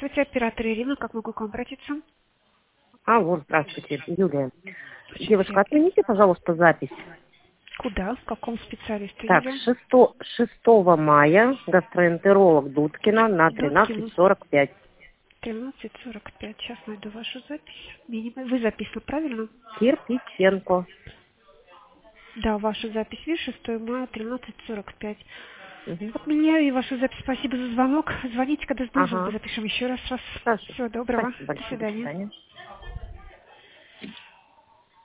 Здравствуйте, оператор Ирина, как могу к вам обратиться? Алло, здравствуйте, Юлия. Очень Девушка, приятно. отмените, пожалуйста, запись. Куда? В каком специалисте, Так, Юлия? 6 мая гастроэнтеролог Дудкина на Дудкина, 13:45. 13:45. Сейчас найду вашу запись. Вы записаны, правильно? Кирпиченко. Да, вашу запись. Вижу, 6 мая, 13:45. Мгм. Отменяю и вашу запись. Спасибо за звонок. Звоните, когда нужно, Ага, запишем еще раз. хорошо. Всего доброго. Спасибо До большое, до свидания. свидания.